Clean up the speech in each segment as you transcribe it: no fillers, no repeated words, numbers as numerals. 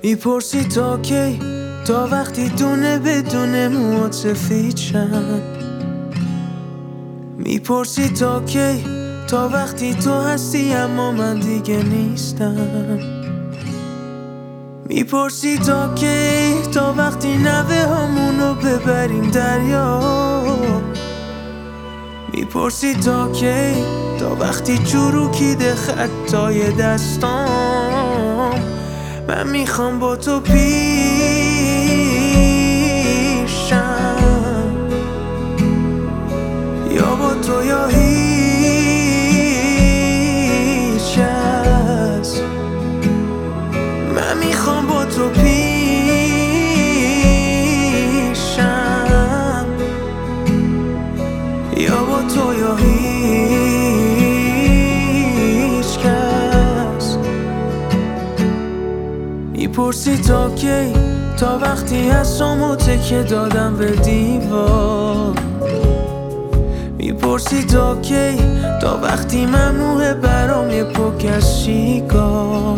میپرسی تا کی، تا وقتی دونه بدون موهات سفید شن. میپرسی تا کی، تا وقتی تو هستی اما من دیگه نیستم. میپرسی تا کی، تا وقتی نوه همونو ببریم دریا. میپرسی تا کی، تا وقتی چروکیده خطای دستام. من میخوام با تو پیشم، یا با تو یا هیچ کس. من میخوام با تو پیشم، یا با تو یا هیچ کس. میپرسی تا کی، تا وقتی هستم تکیه دادم به دیوار. میپرسی تا کی، تا وقتی ممنوعه برام یه پک از سیگار.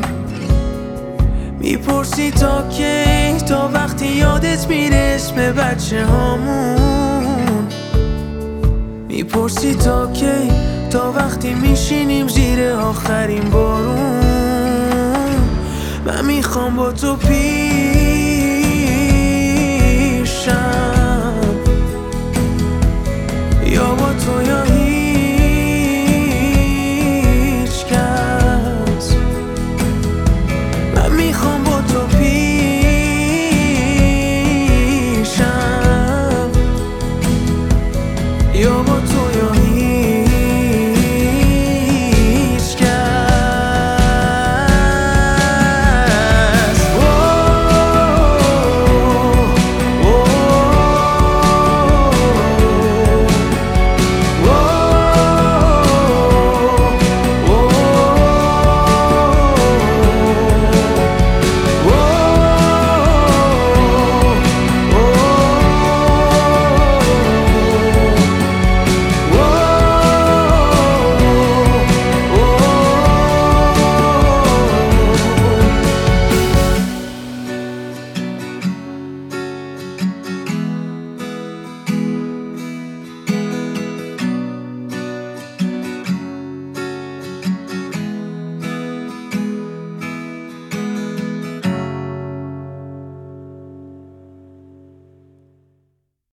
میپرسی تا کی، تا وقتی یادت میره اسم بچه هامون. میپرسی تا کی، تا وقتی میشینیم زیر آخرین بارون. من میخوام با تو